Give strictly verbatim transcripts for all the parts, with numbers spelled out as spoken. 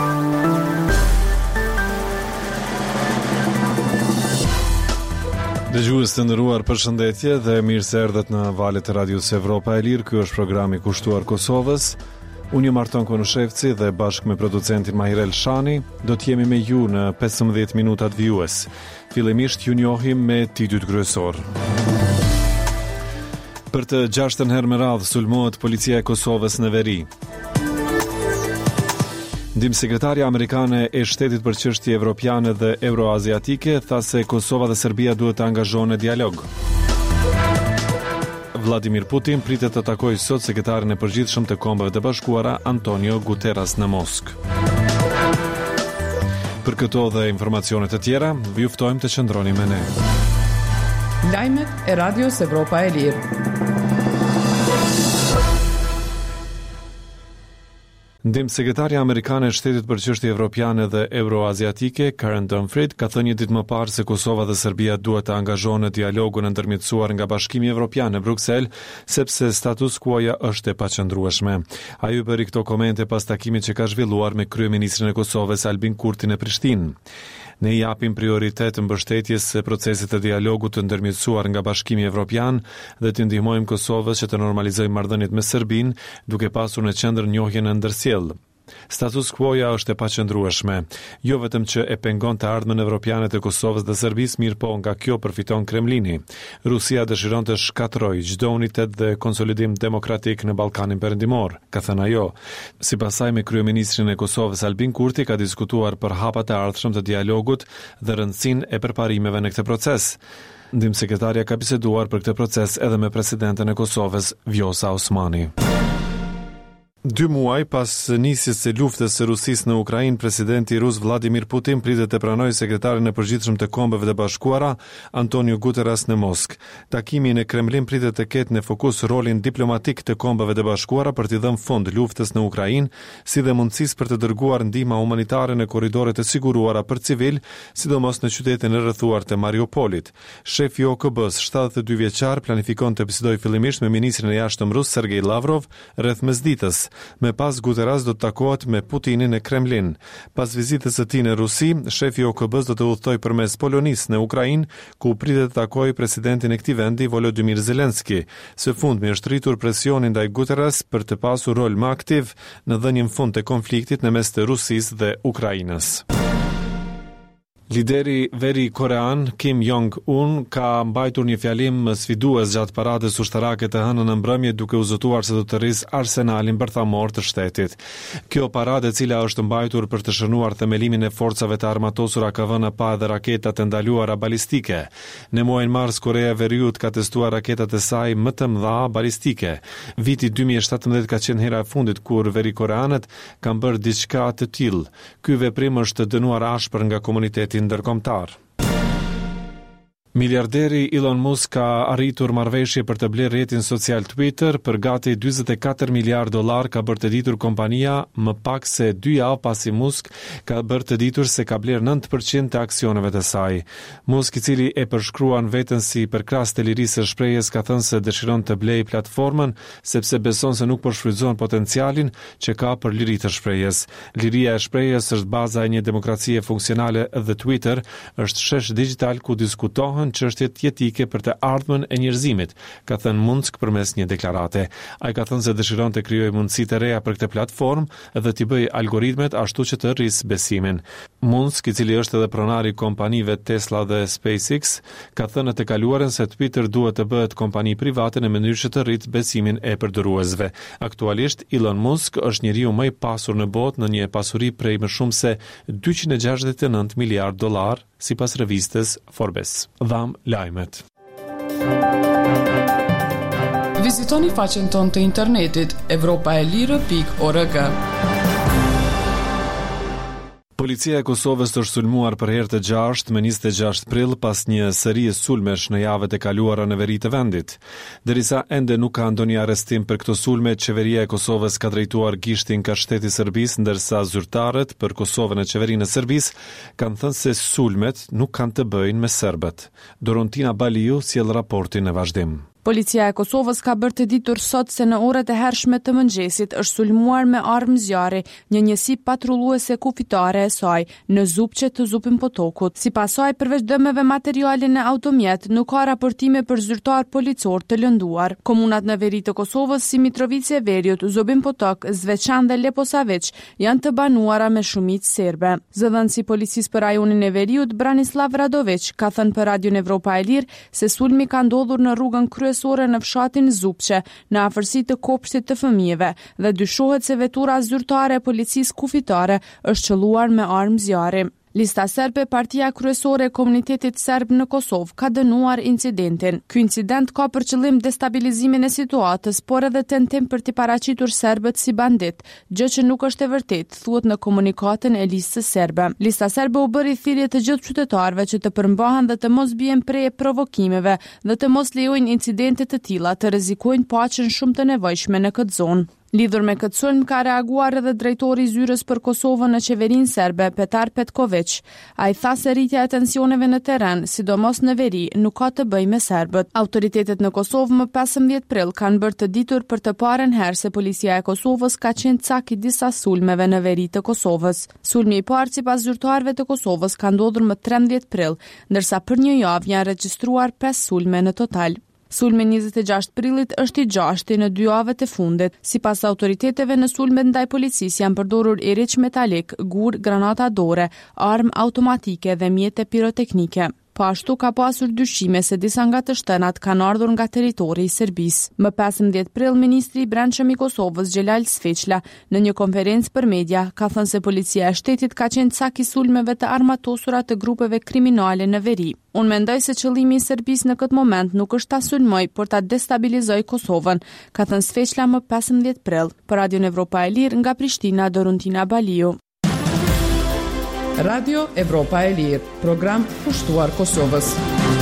Dëgjues të nderuar, përshëndetje dhe mirë se erdhët në valët e Radios Evropa e Lirë. Ky është programi i kushtuar Kosovës. Unë jam Arton Konushevci dhe bashkë me producentin Mahirel Shani do të jemi me ju në pesëmbëdhjetë minutat vijues. Fillimisht ju njohim me titujt kryesor. Për të gjashtën herë me radhë sulmohet policia e Kosovës në veri. Ndihmësekretarja amerikane e shtetit për çështje evropiane dhe euroaziatike tha se Kosova dhe Serbia duhet të angazhohen në dialog. Vladimir Putin pritet të takojë sot sekretarin e përgjithshëm të Kombeve të Bashkuara Antonio Guterres në Moskë. Për këto dhe informacione të tjera, ju ftojmë të qëndroni me ne. Lajmet e Radios Evropa e Lirë. Ndihmësekretarja amerikane e shtetit për çështje evropiane dhe euroaziatike, Karen Dumfried, ka thënë një ditë më parë se Kosova dhe Serbia duhet të angazhohen në dialogun e ndërmjetësuar nga Bashkimi Evropian në Bruksel, sepse status quo-ja është e paqëndrueshme. Ai u bëri këto komente pas takimit që ka zhvilluar me kryeministrin e Kosovës Albin Kurti në Prishtinë. Ne japim prioritet mbështetjes së procesit të dialogut të ndërmjetësuar nga Bashkimi Evropian dhe të ndihmojmë Kosovës që të normalizojë marrëdhëniet me Serbinë, duke pasur në qendër njohjen e ndërsjellë. Status quo-ja është e paqëndrueshme, jo vetëm që e pengon të ardhmen evropiane të Kosovës dhe Serbisë, mirë po nga kjo përfiton Kremlini. Rusia dëshiron të shkatërrojë çdo unitet dhe konsolidim demokratik në Ballkanin Perëndimor, ka thënë ajo. Sipas saj, me kryeministrin e Kosovës Albin Kurti ka diskutuar për hapat e ardhshëm të dialogut dhe rëndësinë e përparimeve në këtë proces. Ndihmësekretarja ka biseduar për këtë proces edhe me presidenten e Kosovës Vjosa Osmani. Dy muaj pas nisjes së luftës së Rusisë në Ukrainë, presidenti rus Vladimir Putin pritet të pranojë sekretarin e përgjithshëm të Kombeve të Bashkuara, Antonio Guterres në Moskë. Takimi në Kremlin pritet të ketë në fokus rolin diplomatik të Kombeve të Bashkuara për t'i dhënë fund luftës në Ukrainë, si dhe mundësisë për të dërguar ndihmë humanitare në korridore të siguruara për civil, sidomos në qytetin e rrethuar të Mariupolit. Shefi i O K B-s, shtatëdhjetë e dy vjeçar, planifikon të bisedojë fillimisht me ministrin e jashtëm rus Sergej Lavrov rreth mesditës. Me pas Guterres do të takohet me Putinin në Kremlin. Pas vizitës së tij në Rusi, shefi i O K B-s do të udhtojë përmes Polonisë në Ukrainë, ku pritet të takojë presidentin e këtij vendi Volodymyr Zelensky. Së fundmi është rritur presioni ndaj Guterres për të pasur rol më aktiv në dhënien fund të konfliktit në mes të Rusisë dhe Ukrainës. Lideri veri korean Kim Jong-un ka mbajtur një fjalim sfidues gjatë paradës ushtarake të hënën në mbrëmje, duke u zotuar se do të rrisë arsenalin bërthamor të shtetit. Kjo paradë, e cila është mbajtur për të shënuar themelimin e forcave të armatosura, ka vënë pa edhe raketat e ndaluara balistike. Në muajin mars, Korea e Veriut ka testuar raketat e saj më të mëdha balistike. Viti dy mijë e shtatëmbëdhjetë ka qenë hera e fundit kur veri koreanët kanë bërë diçka të tillë. Ky veprim është dënuar ashpër nga komuniteti ndërkombëtar. Miliarderi Elon Musk ka arritur marrëveshje për të blerë rrjetin social Twitter për gati njëzet e katër miliardë dollar, ka bërë të ditur kompania më pak se dy javë pasi Musk ka bërë të ditur se ka blerë nëntë përqind të aksioneve të saj. Musk, i cili e përshkruan veten si përkras të lirisë së shprehjes, ka thënë se dëshiron të blejë platformën sepse beson se nuk po shfrytëzon potencialin që ka për liri të shprehjes. Liria e shprehjes është baza e një demokracie funksionale dhe Twitter është shesh digital ku diskutohen çështjet jetike për të ardhmen e njerëzimit, ka thënë Musk përmes një deklarate. Ai ka thënë se dëshiron të krijojë mundësi të reja për këtë platformë dhe t'i bëjë algoritmet ashtu që të rrisë besimin. Musk, i cili është edhe pronari i kompanive Tesla dhe SpaceX, ka thënë të kaluarën se Twitter duhet të bëhet kompani private në mënyrë që të rritë besimin e përdoruesve. Aktualisht, Elon Musk është njeriu më i pasur në botë në një pasuri prej më shumë se dyqind e gjashtëdhjetë e nëntë miliardë dollar, sipas revistës Forbes. Dham lajmet. Vizitoni faqen tonë të internetit evropaelire pikë org. Policia e Kosovës është sulmuar për herë të gjashtë me njëzet e gjashtë prill pas një serie sulmesh në javët e kaluara në veri të vendit. Derisa ende nuk ka ndonjë arrestim për këto sulme, qeveria e Kosovës ka drejtuar gishtin ka shteti serbis, ndërsa zyrtarët për Kosovën e qeverinë e Serbisë kanë thënë se sulmet nuk kanë të bëjnë me serbët. Dorontina Baliu sjell raportin në vazhdim. Policia e Kosovës ka bërë të ditur sot se në orët e hershme të mëngjesit është sulmuar me armë zjarri një njësi patrulluese kufitare e saj në Zupçe të Zupin Potokut. Sipas saj, përveç dëmeve materiale në automjet, nuk ka raportime për zyrtar policor të lënduar. Komunat në veri të Kosovës si Mitrovica e Veriut, Zubin Potok, Zveçan dhe Leposavić janë të banuara me shumicë serbe. Zëdhënësi policisë për rajonin e Veriut, Branislav Radović, ka thënë për Radion Evropa e Lirë se sulmi ka ndodhur në rrugën kryesore në fshatin Zupçe, në afërsi të kopshtit të fëmijëve, dhe dyshohet se vetura zyrtare e policisë kufitare është qelluar me armë zjarri. Lista serbe, partia kryesore e komunitetit serb në Kosovë, ka dënuar incidentin. Ky incident ka për qëllim destabilizimin e situatës, por edhe tentim për t'i paraqitur serbët si bandit, gjë që nuk është e vërtet, thuhet në komunikatën e listës serbe. Lista serbe u bëri thirrje të gjithë qytetarëve që të përmbahen dhe të mos bien preje provokimeve dhe të mos lejojnë incidente të tilla të rrezikojnë paqen shumë të nevojshme në këtë zonë. Lidhur me këtë sulm ka reaguar edhe drejtori i zyrës për Kosovën në qeverinë serbe, Petar Petković. Ai tha se rritja e tensioneve në terren, sidomos në veri, nuk ka të bëjë me serbët. Autoritetet në Kosovë më pesëmbëdhjetë prill kanë bërë të ditur për të parën herë se policia e Kosovës ka qenë cak i disa sulmeve në veri të Kosovës. Sulmi i parë sipas zyrtarëve të Kosovës ka ndodhur më trembëdhjetë prill, ndërsa për një javë janë regjistruar pesë sulme në total. Sulmi njëzet e gjashtë prillit është i gjashti në dy javët e fundit. Sipas autoriteteve, në sulmet ndaj policisë janë përdorur eriç metalik, gur, granata dore, armë automatike dhe mjete piroteknike. Po ashtu ka pasur dyshime se disa nga të shtënat kanë ardhur nga territori i Serbisë. Më pesëmbëdhjetë prill, ministri i brendshëm i Kosovës, Xhelal Sfeçla, në një konferencë për media, ka thënë se policia e shtetit ka qenë cak i sulmeve të armatosura të grupeve kriminale në veri. Unë mendoj se qëllimi i Serbisë në këtë moment nuk është ta sulmoj, por ta destabilizoj Kosovën, ka thënë Sfeçla më pesëmbëdhjetë prill. Për Radion Evropa e Lirë nga Prishtina, Doruntina Baliu. Radio Evropa e Lirë, program pushtuar Kosovës.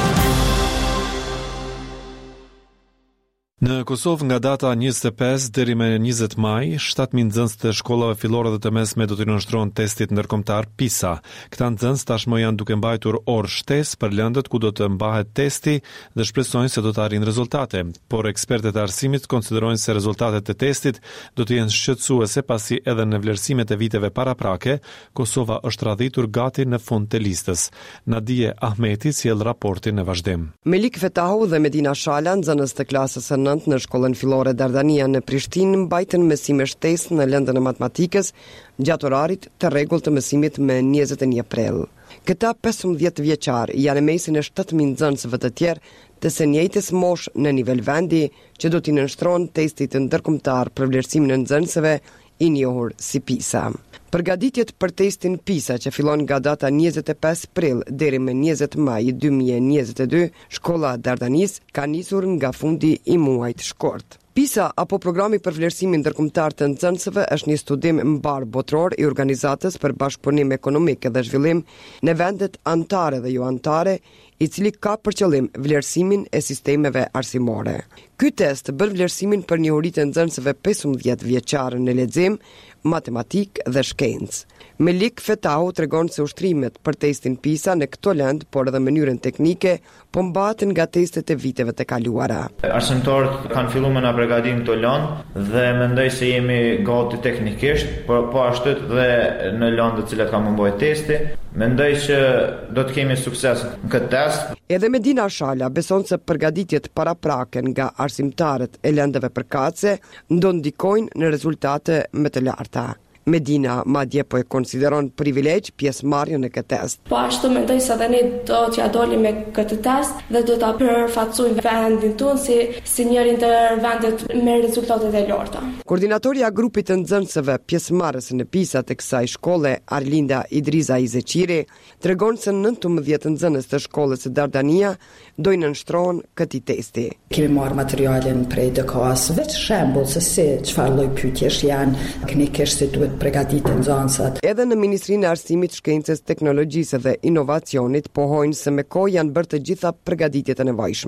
Në Kosovë nga data njëzet e pesë deri me njëzet maj, shtatë mijë nxënës të shkollave fillore dhe të mesme do të nënshtrohen testit ndërkombëtar PISA. Këta nxënës tashmë janë duke mbajtur orë shtesë për lëndët ku do të mbahet testi dhe shpresojnë se do të arrijnë rezultate, por ekspertët e arsimit konsiderojnë se rezultatet e testit do të jenë shqetësuese pasi edhe në vlerësimet e viteve paraprake, Kosova është radhitur gati në fund të listës. Nadije Ahmeti sjell raportin në vazhdim. Melik Fetahu dhe Medina Shala, nxënës të klasës së në shkollën fillore Dardania në Prishtinë, mbajtën mësime shtesë në lëndën e matematikës gjatë orarit të rregullt të mësimit me njëzet e një prill. Këta pesëmbëdhjetë vjeçar janë në mesin e shtatë mijë nxënësve të tjerë të së njëjtës moshë në nivel vendi që do t'i nënshtrohen testit ndërkombëtar për vlerësimin e nxënësve i njohur si PISA. Përgatitjet për testin PISA që fillon nga data njëzet e pesë prill deri më njëzet maj dy mijë e njëzet e dy, shkolla Dardanis ka nisur nga fundi i muajit shkort. PISA apo programi për vlerësimin ndërkombëtar të nxënësve është një studim mbar botror i Organizatës për Bashkëpunim Ekonomik dhe Zhvillim në vendet anëtare dhe jo anëtare, i cili ka për qëllim vlerësimin e sistemeve arsimore. Ky test bën vlerësimin për njohuritë e nxënësve pesëmbëdhjetë vjeçar në lexim, matematik dhe shkencë. Melik Fetahu tregon se ushtrimet për testin PISA në këto lëndë, por edhe mënyrën teknike, po mbahen nga testet e viteve të kaluara. Arsimtarët kanë filluar me na përgatitin këto lëndë dhe mendoj se jemi gati teknikisht, por po ashtu dhe në lëndët të cilat ka munduar testi. Mendoj që do të kemi sukses në këtë test. Edhe Medina Shala beson se përgatitjet paraprake nga arsimtarët e lëndëve përkatëse do ndikojnë në rezultate më të larta. Medina madje po e konsideron privilegj pjesëmarrjen në këtë test. Po ashtu mendoj se edhe ne do t'ja dolim me këtë test dhe do ta përfaqësojmë vendin tonë si si njëri ndër vendet me rezultatet e larta. Koordinatorja e grupit të nxënësve pjesëmarrës në PISA të kësaj shkolle, Arlinda Idriza Izeqiri, tregon se nëntëmbëdhjetë nxënës të shkollës së Dardania do i nënshtrohen këtij testi. Kemi marrë materialin prej D K A-s, veç shembull se si çfarë lloj pyetjesh janë, teknikisht si duhet përgatiten nxënësat. Edhe në Ministrinë e Arsimit, Shkencës, Teknologjisë dhe Inovacionit pohojnë se me kohë janë bërë të gjitha përgatitjet e nevojshme.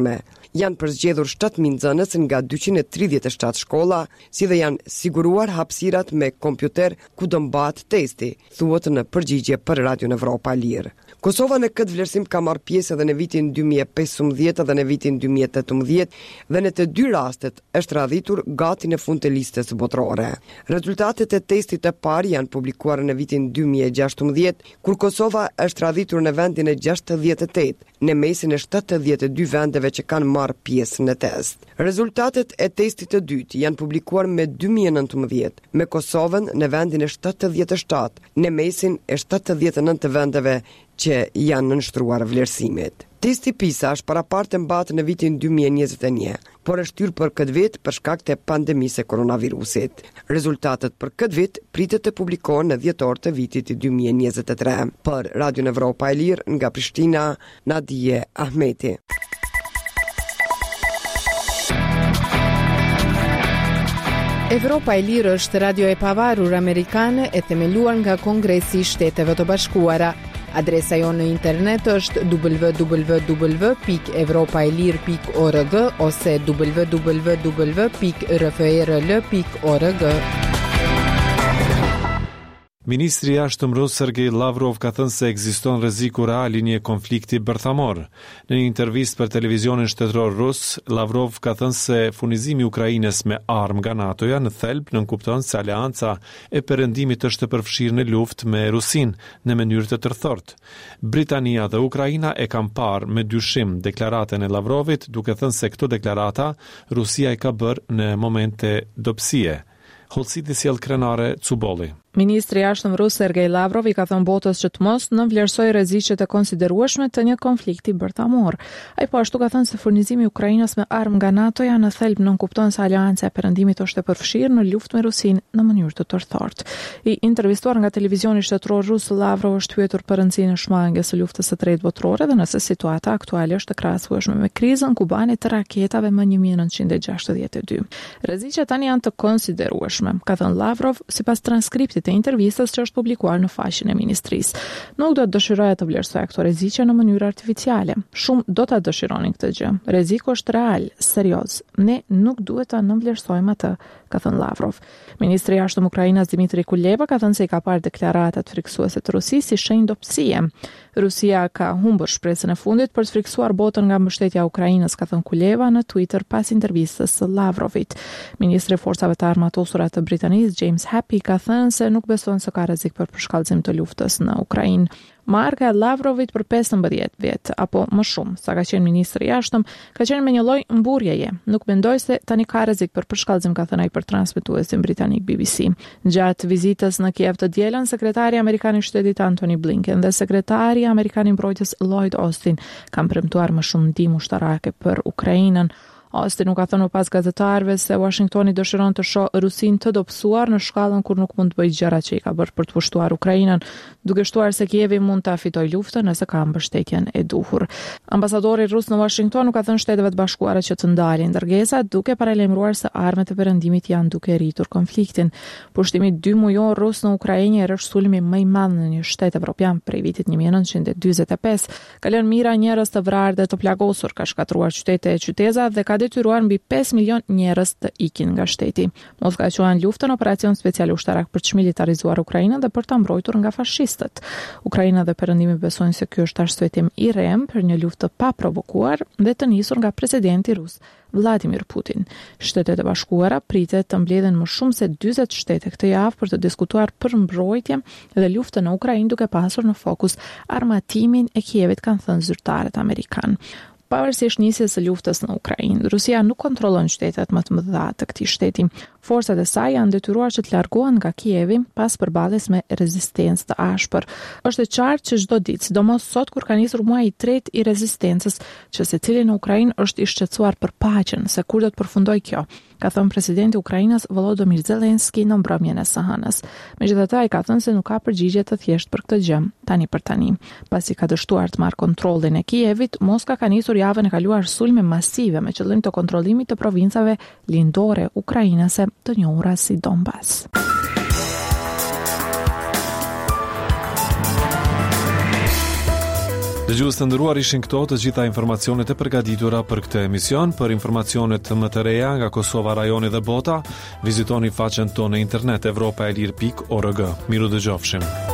Janë përzgjedhur shtatë mijë nxënës nga dyqind e tridhjetë e shtatë shkolla, si dhe janë siguruar hapësirat me kompjuter ku do mbahet testi, thuhet në përgjigje për Radion Evropa e Lirë. Kosova në këtë vlerësim ka marrë pjesë edhe në vitin dy mijë e pesëmbëdhjetë dhe në vitin dy mijë e tetëmbëdhjetë dhe në të dy rastet është radhitur gati në fund të listës botërore. Rezultatet e testit të parë janë publikuar në vitin dy mijë e gjashtëmbëdhjetë, kur Kosova është radhitur në vendin e gjashtëdhjetë e tetë, në mesin e shtatëdhjetë e dy vendeve që kanë marrë pjesë në test. Rezultatet e testit të dytë janë publikuar me dy mijë e nëntëmbëdhjetë, me Kosovën në vendin e shtatëdhjetë e shtatë, në mesin e shtatëdhjetë e nëntë të vendeve që janë nënshtruar vlerësimit. Testi PISA është parapartë mbahet në vitin dy mijë e njëzet e një, por është hyrë për këtë vit për shkak të pandemisë e koronavirusit. Rezultatet për këtë vit pritet të publikohen në dhjetor të vitit dy mijë e njëzet e tre. Për Radion Evropa e Lirë nga Prishtina, Nadije Ahmeti. Evropa e Lirë është radio e pavarur amerikane e themeluar nga Kongresi i Shteteve të Bashkuara. Adresa jonë në internet është w w w pikë evropaelir pikë org ose w w w pikë r f e r l pikë org. Ministri i Jashtëm rus Sergej Lavrov ka thënë se ekziston rreziku real i një konflikti bërthamor. Në një intervistë për televizionin shtetëror rus, Lavrov ka thënë se furnizimi i Ukrainës me armë nga NATO-ja në thelb nënkupton se aleanca e perëndimit është e përfshirë në luftë me Rusinë në mënyrë të tërthortë. Britania dhe Ukraina e kanë parë me dyshim deklaratën e Lavrovit, duke thënë se këto deklarata Rusia i ka bërë në momente dobësie. Holsiti sjell krenare Cubolli. Ministri i Jashtëm rus Sergej Lavrov i ka thënë botës që të mos nënvlerësojë rreziqet e konsiderueshme të një konflikti bërthamor. Ai po ashtu ka thënë se furnizimi i Ukrainës me armë nga NATO-ja në thelb nënkupton se aleanca e perëndimit është e përfshirë në luftë me Rusinë në mënyrë të tërthortë. I intervistuar nga televizioni shtetëror rus, Lavrov është pyetur për rëndësinë e shmangjes së luftës së tretë botërore dhe nëse situata aktuale është e krahasueshme me krizën kubane të raketave më një mijë e nëntëqind e gjashtëdhjetë e dy. Rreziqet tani janë të konsiderueshme, ka thënë Lavrov sipas transkriptit të intervistës që është publikuar në faqen e ministrisë. Nuk do të dëshiroja të vlerësoja këto rreziqe në mënyrë artificiale. Shumë do ta dëshironin këtë gjë. Rreziku është real, serioz. Ne nuk duhet ta nënvlerësojmë atë, ka thënë Lavrov. Ministri i Jashtëm Ukrainës Dmitri Kuleba ka thënë se i ka parë deklaratat friksuese të Rusisë si shenjë dobësie. Rusia ka humbur shpresën e fundit për të friksuar botën nga mbështetja e Ukrainës, ka thënë Kuleba në Twitter pas intervistës së Lavrovit. Ministri i Forcave të Armatosura të Britanisë James Happy ka thënë se nuk beson se ka rrezik për përshkallëzim të luftës në Ukrainë. Marka e Lavrovit për pesëmbëdhjetë vjet apo më shumë, sa ka qenë ministri i jashtëm, ka qenë me një lloj mburjeje. Nuk mendoj se tani ka rrezik për përshkallëzim, ka thënë ai për transmetuesin britanik B B C. Gjatë vizitës në Kiev të dielën, sekretari amerikan i shtetit Antony Blinken dhe sekretari amerikan i mbrojtjes Lloyd Austin kanë premtuar më shumë ndihmë ushtarake për Ukrainën. Austin nuk ka thënë pas gazetarëve se Washingtoni dëshiron të shohë Rusinë të dobësuar në shkallën kur nuk mund të bëjë gjërat që i ka bërë për të pushtuar Ukrainën, duke shtuar se Kievi mund ta fitojë luftën nëse ka mbështetjen e duhur. Ambasadori rus në Washington nuk ka thënë Shteteve të Bashkuara që të ndalin dërgesat, duke paralajmëruar se armët e perëndimit janë duke rritur konfliktin. Pushtimi dy mujor rus në Ukrainë është sulmi më i madh në një shtet evropian prej vitit një mijë e nëntëqind e dyzet e pesë. Ka lënë mijëra njerëz të vrarë dhe të plagosur, ka shkatruar qytete e qyteza dhe ka detyruar mbi pesë milion njerëz të ikin nga shteti. Moskva quan luftën operacion special ushtarak për të militarizuar Ukrainën dhe për ta mbrojtur nga fashistët. Ukraina dhe perëndimi besojnë se ky është arsyetim i rem për një luftë të paprovokuar dhe të nisur nga presidenti rus Vladimir Putin. Shtetet e Bashkuara pritet të mbledhen më shumë se dyzet shtete këtë javë për të diskutuar për mbrojtje dhe luftën në Ukrainë, duke pasur në fokus armatimin e Kievit, kanë thënë zyrtarët amerikanë. Pavarësisht nisjes së luftës në Ukrainë, Rusia nuk kontrollon qytetet më të mëdha të këtij shteti. Forcat e saj janë detyruar që të largohen nga Kievi pas përballjes me rezistencë të ashpër. Është e qartë që çdo ditë, sidomos sot kur ka nisur muaji i tretë i rezistencës, që secili në Ukrainë është i shqetësuar për paqen, se kur do të përfundojë kjo, ka thënë presidenti i Ukrainës Volodymyr Zelensky në mbrëmjen e së hënës. Megjithatë, ai ka thënë se nuk ka përgjigje të thjeshtë për këtë gjë, tani për tani. Pasi ka dështuar të marrë kontrollin e Kievit, Moska ka nisur javën e kaluar sulme masive me qëllim të kontrollimit të provincave lindore ukrainase të njohura si Donbas. Dëgjues të nderuar, ishin këto të gjitha informacionet e përgatitura për këtë emision. Për informacionet më të reja nga Kosova, rajoni dhe bota, vizitoni faqen tonë në internet evropaelir pikë org. Miru dëgjofshim.